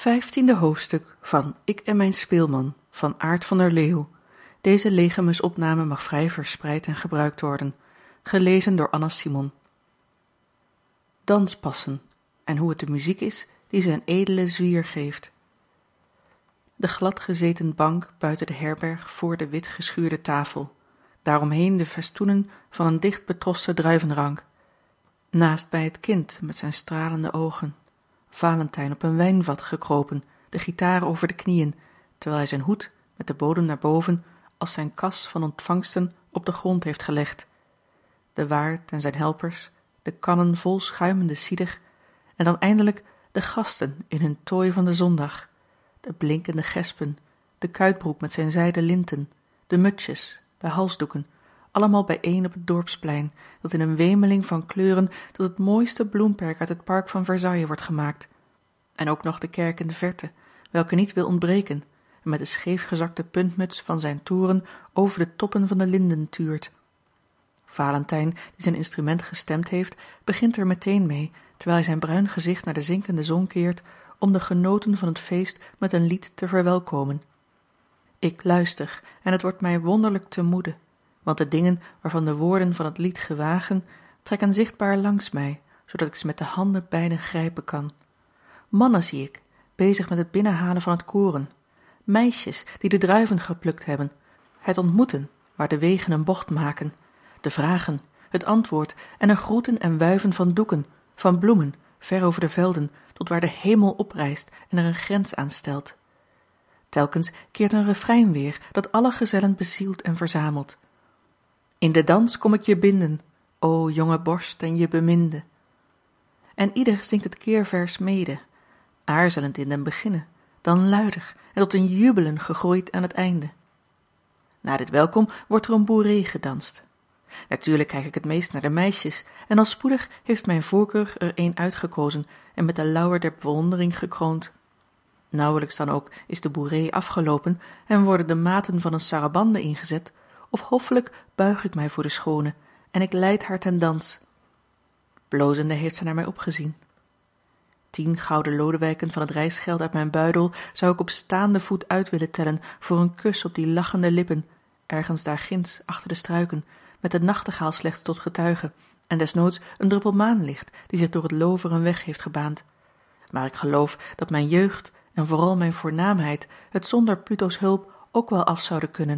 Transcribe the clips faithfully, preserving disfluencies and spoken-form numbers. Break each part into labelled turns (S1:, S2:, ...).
S1: Vijftiende hoofdstuk van Ik en mijn speelman van Aart van der Leeuw. Deze legemusopname mag vrij verspreid en gebruikt worden. Gelezen door Anna Simon. Danspassen en hoe het de muziek is die ze een edele zwier geeft. De gladgezeten bank buiten de herberg voor de wit geschuurde tafel. Daaromheen de festoenen van een dicht betroste druivenrank. Naast bij het kind met zijn stralende ogen. Valentijn op een wijnvat gekropen, de gitaar over de knieën, terwijl hij zijn hoed, met de bodem naar boven, als zijn kas van ontvangsten op de grond heeft gelegd. De waard en zijn helpers, de kannen vol schuimende cider, en dan eindelijk de gasten in hun tooi van de zondag, de blinkende gespen, de kuitbroek met zijn zijden linten, de mutsjes, de halsdoeken, allemaal bijeen op het dorpsplein, dat in een wemeling van kleuren tot het mooiste bloemperk uit het park van Versailles wordt gemaakt. En ook nog de kerk in de verte, welke niet wil ontbreken, en met de scheefgezakte puntmuts van zijn toren over de toppen van de linden tuurt. Valentijn, die zijn instrument gestemd heeft, begint er meteen mee, terwijl hij zijn bruin gezicht naar de zinkende zon keert, om de genoten van het feest met een lied te verwelkomen. Ik luister, en het wordt mij wonderlijk te moede, want de dingen waarvan de woorden van het lied gewagen, trekken zichtbaar langs mij, zodat ik ze met de handen bijna grijpen kan. Mannen zie ik, bezig met het binnenhalen van het koren, meisjes die de druiven geplukt hebben, het ontmoeten waar de wegen een bocht maken, de vragen, het antwoord en er groeten en wuiven van doeken, van bloemen, ver over de velden, tot waar de hemel oprijst en er een grens aan stelt. Telkens keert een refrein weer dat alle gezellen bezielt en verzamelt. In de dans kom ik je binden, o jonge borst en je beminde. En ieder zingt het keervers mede, aarzelend in den beginne, dan luider en tot een jubelen gegroeid aan het einde. Na dit welkom wordt er een bourrée gedanst. Natuurlijk kijk ik het meest naar de meisjes, en al spoedig heeft mijn voorkeur er een uitgekozen en met de lauwer der bewondering gekroond. Nauwelijks dan ook is de bourrée afgelopen en worden de maten van een sarabande ingezet, of hoffelijk buig ik mij voor de schone en ik leid haar ten dans. Blozende heeft zij naar mij opgezien. Tien gouden lodewijken van het reisgeld uit mijn buidel zou ik op staande voet uit willen tellen voor een kus op die lachende lippen, ergens daar ginds achter de struiken, met de nachtegaal slechts tot getuige, en desnoods een druppel maanlicht die zich door het loover een weg heeft gebaand. Maar ik geloof dat mijn jeugd en vooral mijn voornaamheid het zonder Pluto's hulp ook wel af zouden kunnen.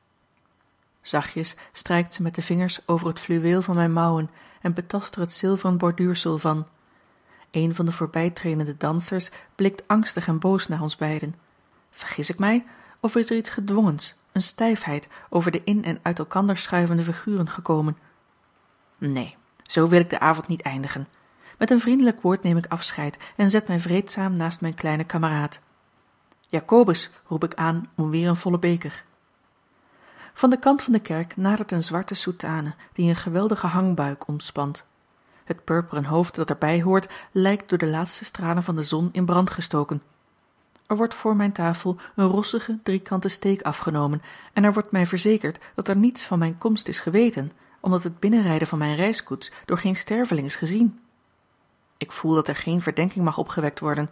S1: Zachtjes strijkt ze met de vingers over het fluweel van mijn mouwen en betast er het zilveren borduursel van. Een van de voorbijtredende dansers blikt angstig en boos naar ons beiden. Vergis ik mij, of is er iets gedwongens, een stijfheid over de in en uit elkander schuivende figuren gekomen? Nee, zo wil ik de avond niet eindigen. Met een vriendelijk woord neem ik afscheid en zet mij vreedzaam naast mijn kleine kameraad. Jacobus, roep ik aan om weer een volle beker. Van de kant van de kerk nadert een zwarte soutane die een geweldige hangbuik omspant. Het purperen hoofd dat erbij hoort lijkt door de laatste stralen van de zon in brand gestoken. Er wordt voor mijn tafel een rossige driekante steek afgenomen en er wordt mij verzekerd dat er niets van mijn komst is geweten, omdat het binnenrijden van mijn reiskoets door geen sterveling is gezien. Ik voel dat er geen verdenking mag opgewekt worden.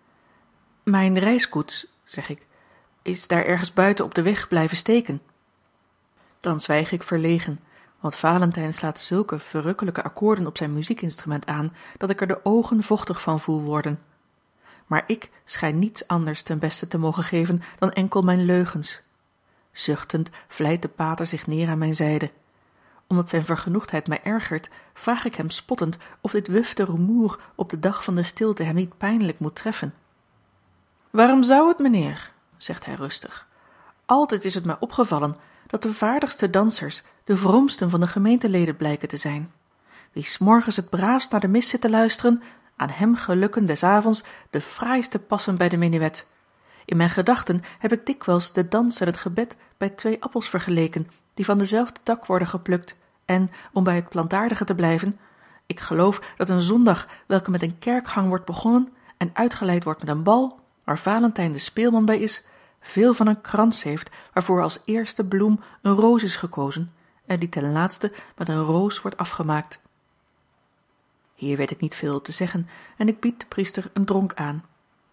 S1: Mijn reiskoets, zeg ik, is daar ergens buiten op de weg blijven steken. Dan zwijg ik verlegen, want Valentijn slaat zulke verrukkelijke akkoorden op zijn muziekinstrument aan, dat ik er de ogen vochtig van voel worden. Maar ik schijn niets anders ten beste te mogen geven dan enkel mijn leugens. Zuchtend vlijt de pater zich neer aan mijn zijde. Omdat zijn vergenoegdheid mij ergert, vraag ik hem spottend of dit wufte rumoer op de dag van de stilte hem niet pijnlijk moet treffen. Waarom zou het, meneer? Zegt hij rustig. Altijd is het mij opgevallen dat de vaardigste dansers de vroomsten van de gemeenteleden blijken te zijn. Wie 's morgens het braafst naar de mis zit te luisteren, aan hem gelukken des avonds de fraaiste passen bij de menuet. In mijn gedachten heb ik dikwijls de dans en het gebed bij twee appels vergeleken, die van dezelfde tak worden geplukt, en, om bij het plantaardige te blijven, ik geloof dat een zondag welke met een kerkgang wordt begonnen en uitgeleid wordt met een bal, waar Valentijn de speelman bij is, veel van een krans heeft waarvoor als eerste bloem een roos is gekozen en die ten laatste met een roos wordt afgemaakt. Hier weet ik niet veel op te zeggen en ik bied de priester een dronk aan.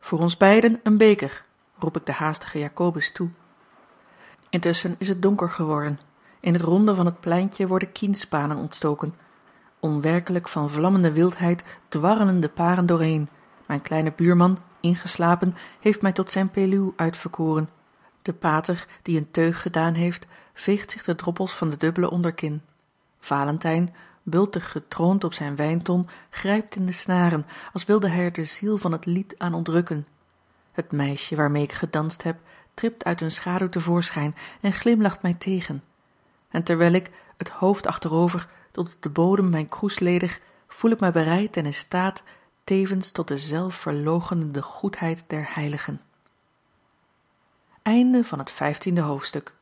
S1: voor ons beiden een beker, roep ik de haastige Jacobus toe. Intussen is het donker geworden. In het ronde van het pleintje worden kienspanen ontstoken. Onwerkelijk van vlammende wildheid dwarrelen de paren doorheen. Mijn kleine buurman, ingeslapen, heeft mij tot zijn peluw uitverkoren. De pater, die een teug gedaan heeft, veegt zich de droppels van de dubbele onderkin. Valentijn, bultig getroond op zijn wijnton, grijpt in de snaren, als wilde hij er de ziel van het lied aan ontrukken. Het meisje waarmee ik gedanst heb, tript uit een schaduw tevoorschijn en glimlacht mij tegen. En terwijl ik, het hoofd achterover, tot op de bodem mijn kroes ledig, voel ik mij bereid en in staat tevens tot de zelfverloochenende goedheid der heiligen. Einde van het vijftiende hoofdstuk.